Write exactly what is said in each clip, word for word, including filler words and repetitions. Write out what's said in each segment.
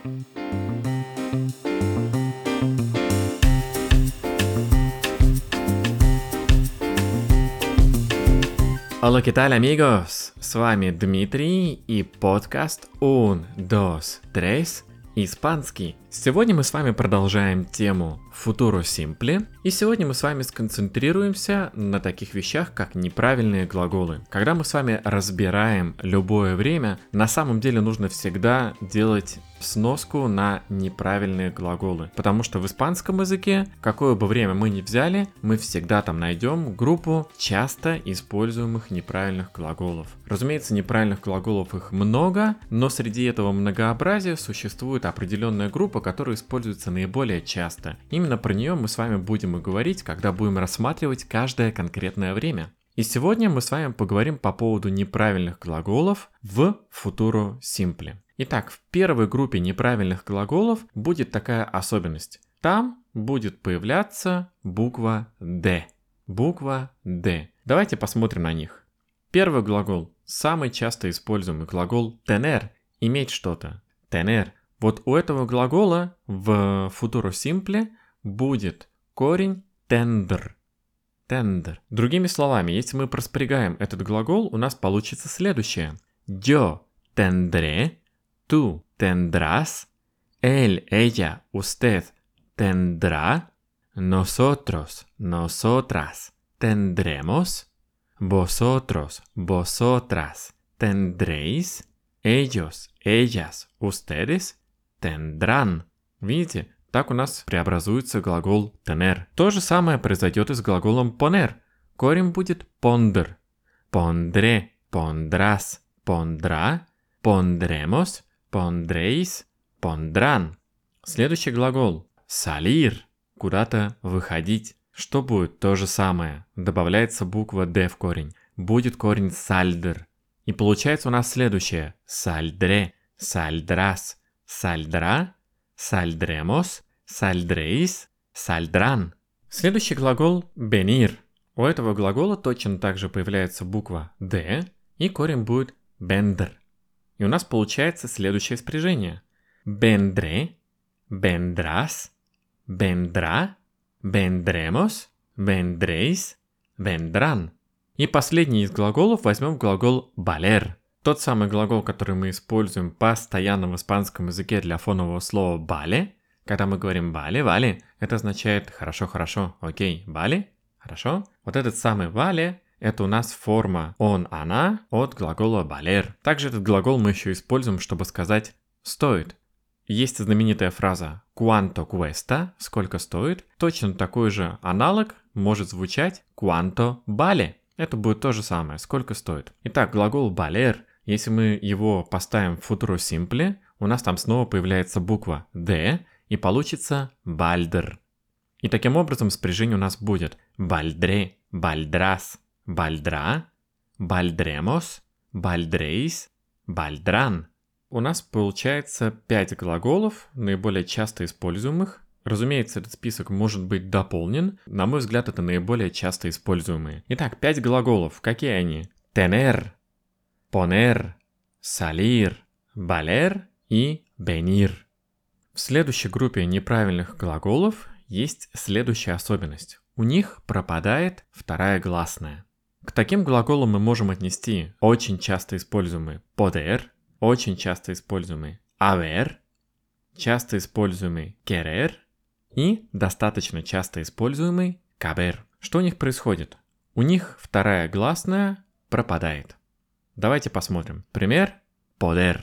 Hola, ¿qué tal, amigos? С вами Дмитрий и подкаст Un, dos, tres, испанский. Сегодня мы с вами продолжаем тему Futuro Simple, и сегодня мы с вами сконцентрируемся на таких вещах, как неправильные глаголы. Когда мы с вами разбираем любое время, на самом деле нужно всегда делать сноску на неправильные глаголы, потому что в испанском языке, какое бы время мы ни взяли, мы всегда там найдем группу часто используемых неправильных глаголов. Разумеется, неправильных глаголов их много, но среди этого многообразия существует определенная группа, которая используется наиболее часто. Именно про нее мы с вами будем и говорить, когда будем рассматривать каждое конкретное время. И сегодня мы с вами поговорим по поводу неправильных глаголов в Futuro Simple. Итак, в первой группе неправильных глаголов будет такая особенность. Там будет появляться буква D. Буква D. Давайте посмотрим на них. Первый глагол, самый часто используемый глагол tener, иметь что-то. Tener. Вот у этого глагола в Futuro Simple будет корень tender. Tender. Другими словами, если мы проспрягаем этот глагол, у нас получится следующее. Yo tendré, tú tendrás, él, ella, usted tendrá, nosotros, nosotras tendremos, vosotros, vosotras tendréis, ellos, ellas, ustedes tendrán. Видите? Так у нас преобразуется глагол tener. То же самое произойдет и с глаголом poner. Корень будет ponder. Pondré, pondrás, pondrá, pondremos, pondréis, pondrán. Следующий глагол salir. Куда-то выходить. Что будет? То же самое. Добавляется буква D в корень. Будет корень saldr. И получается у нас следующее. Saldré, saldrás, saldrá, saldremos, saldréis, saldrán. Следующий глагол venir. У этого глагола точно так же появляется буква D, и корень будет vender. И у нас получается следующее спряжение. Vendré, vendrás, vendrá, vendremos, vendréis, vendrán. И последний из глаголов возьмем глагол valer. Тот самый глагол, который мы используем постоянно в испанском языке для фонового слова vale. Когда мы говорим vale, vale, это означает хорошо, хорошо, окей, vale, хорошо. Вот этот самый vale, это у нас форма он, она от глагола valer. Также этот глагол мы еще используем, чтобы сказать стоит. Есть знаменитая фраза quanto cuesta, сколько стоит. Точно такой же аналог может звучать quanto vale. Это будет то же самое, сколько стоит. Итак, глагол valer, если мы его поставим в Futuro Simple, у нас там снова появляется буква D, и получится valdr. И таким образом спряжение у нас будет valdré, valdrás, valdrá, valdremos, valdréis, valdrán. У нас получается пять глаголов, наиболее часто используемых. Разумеется, этот список может быть дополнен. На мой взгляд, это наиболее часто используемые. Итак, пять глаголов. Какие они? Tener, poner, salir, valer и venir. В следующей группе неправильных глаголов есть следующая особенность. У них пропадает вторая гласная. К таким глаголам мы можем отнести очень часто используемый poder, очень часто используемый haber, часто используемый querer и достаточно часто используемый caber. Что у них происходит? У них вторая гласная пропадает. Давайте посмотрим. Пример. Poder.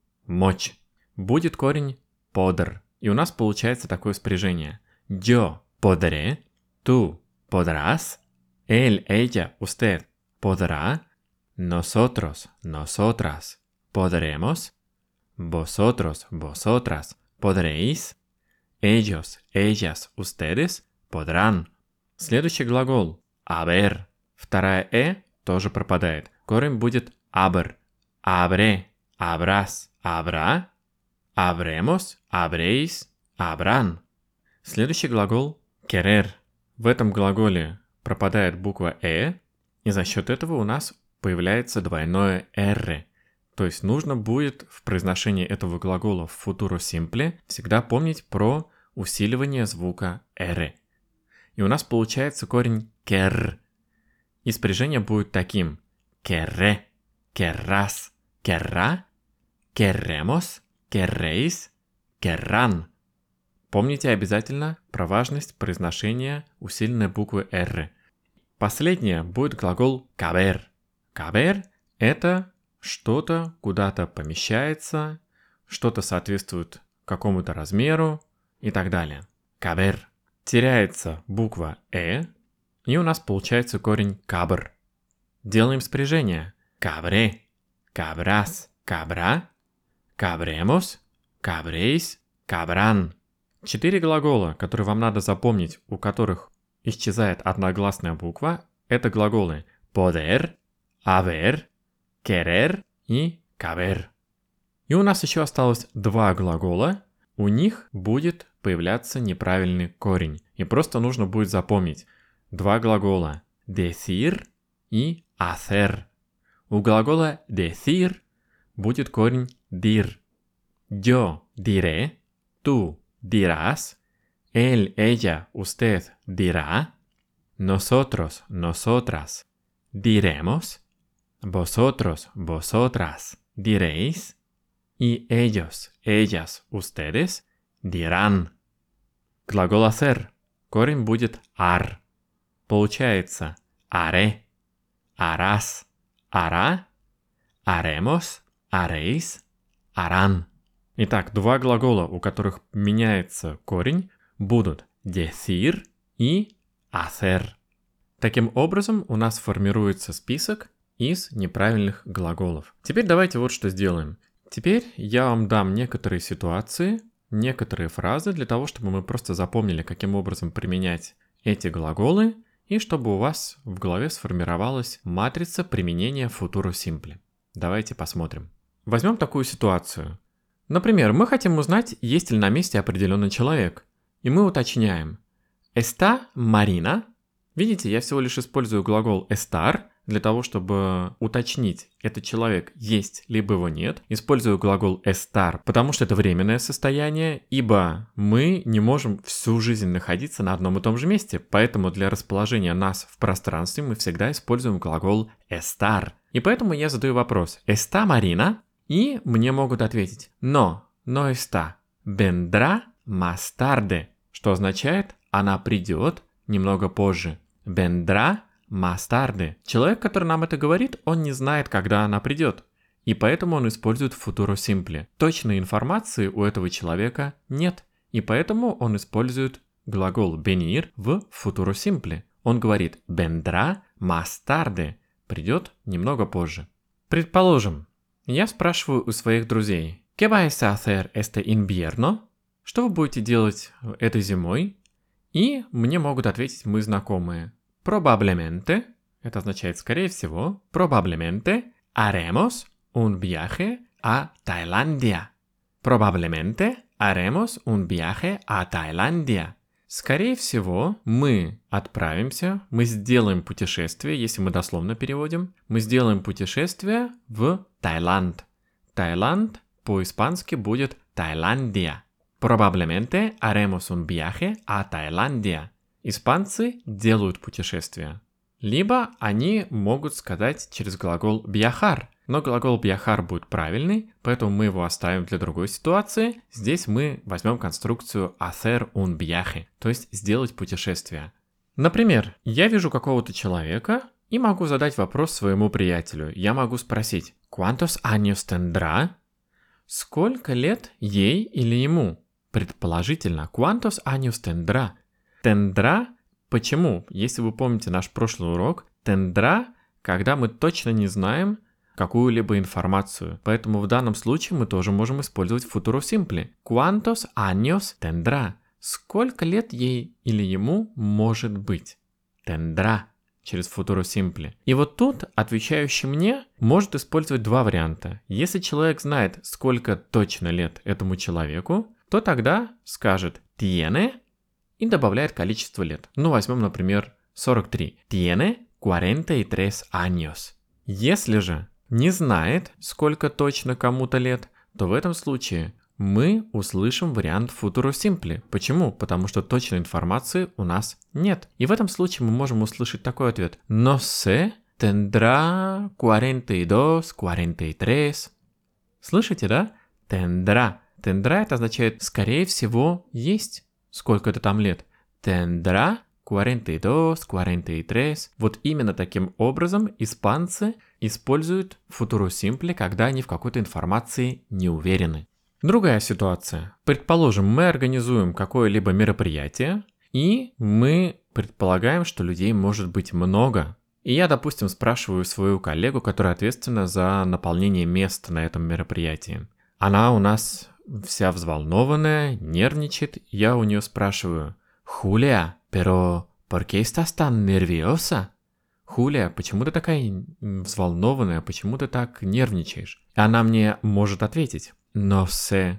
Мочь. Будет корень poder. И у нас получается такое спряжение. Yo podré, tú podrás, él, ella, usted podrá, nosotros, nosotras podremos, vosotros, vosotras podréis, ellos, ellas, ustedes podrán. Следующий глагол haber. Вторая «э» тоже пропадает. Корень будет haber. Habré, habrás, habrá, habremos, habréis, habrán. Следующий глагол querer. В этом глаголе пропадает буква «э», и за счет этого у нас появляется двойное «р». То есть нужно будет в произношении этого глагола в футуро симпле всегда помнить про усиливание звука «р». И у нас получается корень «кер». И спряжение будет таким: «керре», «керрас», «керра», «керремос», «керрейс», «керран». Помните обязательно про важность произношения усиленной буквы «р». Последнее будет глагол «caber». «Caber» — это что-то куда-то помещается, что-то соответствует какому-то размеру и так далее. «Caber». Теряется буква «э», и у нас получается корень «cabr». Делаем спряжение: «cabre», «cabras», «cabra», «cabremos», «cabreis», «cabran». Четыре глагола, которые вам надо запомнить, у которых исчезает одногласная буква, это глаголы poder, haber, querer и caber. И у нас еще осталось два глагола, у них будет появляться неправильный корень. И просто нужно будет запомнить два глагола decir и hacer. У глагола decir будет корень dir. Yo diré, tú dirás, él, ella, usted dirá, nosotros, nosotras diremos, vosotros, vosotras diréis, y ellos, ellas, ustedes dirán. Глагол hacer. Корень будет ar. Получается haré, harás, hará, haremos, haréis, harán. Итак, два глагола, у которых меняется корень, будут decir и hacer. Таким образом, у нас формируется список из неправильных глаголов. Теперь давайте вот что сделаем. Теперь я вам дам некоторые ситуации, некоторые фразы для того, чтобы мы просто запомнили, каким образом применять эти глаголы, и чтобы у вас в голове сформировалась матрица применения футуро симпле. Давайте посмотрим. Возьмем такую ситуацию. Например, мы хотим узнать, есть ли на месте определенный человек, и мы уточняем: «Está Marina?» Видите, я всего лишь использую глагол estar для того, чтобы уточнить, этот человек есть, либо его нет. Использую глагол estar, потому что это временное состояние, ибо мы не можем всю жизнь находиться на одном и том же месте, поэтому для расположения нас в пространстве мы всегда используем глагол estar. И поэтому я задаю вопрос: «Está Marina?» И мне могут ответить: «No, no está, vendrá más tarde», что означает «она придет немного позже». Vendrá más tarde. Человек, который нам это говорит, он не знает, когда она придет. И поэтому он использует футуро симпле. Точной информации у этого человека нет. И поэтому он использует глагол venir в футуро симпле. Он говорит vendrá más tarde. Придет немного позже. Предположим, я спрашиваю у своих друзей: ¿Qué vais a hacer este invierno? Что вы будете делать этой зимой? И мне могут ответить мои знакомые: Probablemente, это означает скорее всего, probablemente haremos un viaje a Tailandia. Probablemente haremos un viaje a Tailandia. Скорее всего, мы отправимся, мы сделаем путешествие, если мы дословно переводим, мы сделаем путешествие в Таиланд. Таиланд по-испански будет Тайландия. Probablemente haremos un viaje a Tailandia. Испанцы делают путешествия. Либо они могут сказать через глагол viajar, но глагол viajar будет правильный, поэтому мы его оставим для другой ситуации. Здесь мы возьмем конструкцию hacer un viaje, то есть сделать путешествие. Например, я вижу какого-то человека и могу задать вопрос своему приятелю. Я могу спросить: ¿Cuántos años tendrá? Сколько лет ей или ему? Предположительно, ¿Cuántos años tendrá? Tendrá, почему? Если вы помните наш прошлый урок, tendrá, когда мы точно не знаем какую-либо информацию. Поэтому в данном случае мы тоже можем использовать футуро симпле. ¿Cuántos años tendrá? Сколько лет ей или ему может быть? Tendrá через футуро симпле. И вот тут отвечающий мне может использовать два варианта. Если человек знает, сколько точно лет этому человеку, то тогда скажет tiene и добавляет количество лет. Ну, возьмем, например, сорок три. Tiene cuarenta y tres años. Если же не знает, сколько точно кому-то лет, то в этом случае мы услышим вариант futuro simple. Почему? Потому что точной информации у нас нет. И в этом случае мы можем услышать такой ответ. No sé, tendrá cuarenta y dos, cuarenta y tres. Слышите, да? Tendrá. Tendrá это означает, скорее всего, есть. Сколько-то там лет. Tendrá cuarenta y dos, cuarenta y tres. Вот именно таким образом испанцы используют futuro simple, когда они в какой-то информации не уверены. Другая ситуация. Предположим, мы организуем какое-либо мероприятие, и мы предполагаем, что людей может быть много. И я, допустим, спрашиваю свою коллегу, которая ответственна за наполнение мест на этом мероприятии. Она у нас вся взволнованная, нервничает. Я у нее спрашиваю: «Julia, pero ¿por qué estás tan nerviosa?» «Хулия, почему ты такая взволнованная, почему ты так нервничаешь?» И она мне может ответить: «No sé,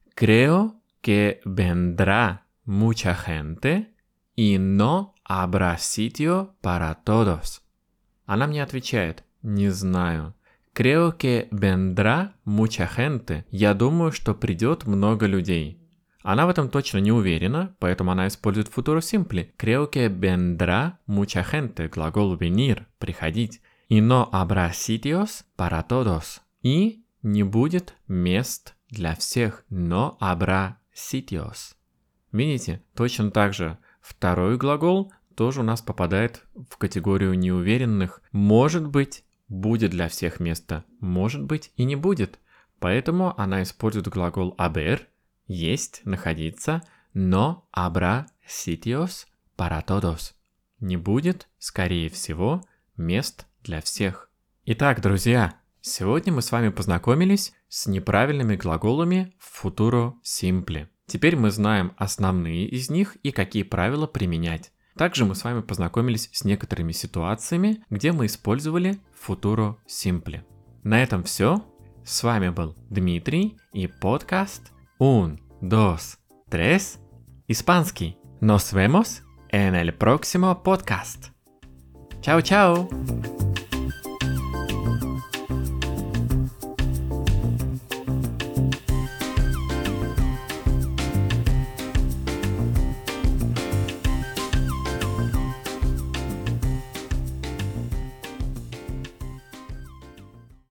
creo que vendrá mucha gente y no habrá sitio para todos». Она мне отвечает: «Не знаю. Creo que vendrá mucha gente». Я думаю, что придет много людей. Она в этом точно не уверена, поэтому она использует futuro simple. Creo que vendrá mucha gente, глагол venir, приходить. Y no habrá sitios para todos. И не будет мест для всех. No habrá sitios. Видите, точно так же второй глагол тоже у нас попадает в категорию неуверенных. Может быть, будет для всех место. Может быть и не будет. Поэтому она использует глагол haber, есть, находиться, no habrá sitios para todos. Не будет, скорее всего, мест для всех. Итак, друзья, сегодня мы с вами познакомились с неправильными глаголами в futuro simple. Теперь мы знаем основные из них и какие правила применять. Также мы с вами познакомились с некоторыми ситуациями, где мы использовали futuro simple. На этом все. С вами был Дмитрий и подкаст Un, dos, tres, испанский. Nos vemos en el próximo podcast. Chao, chao.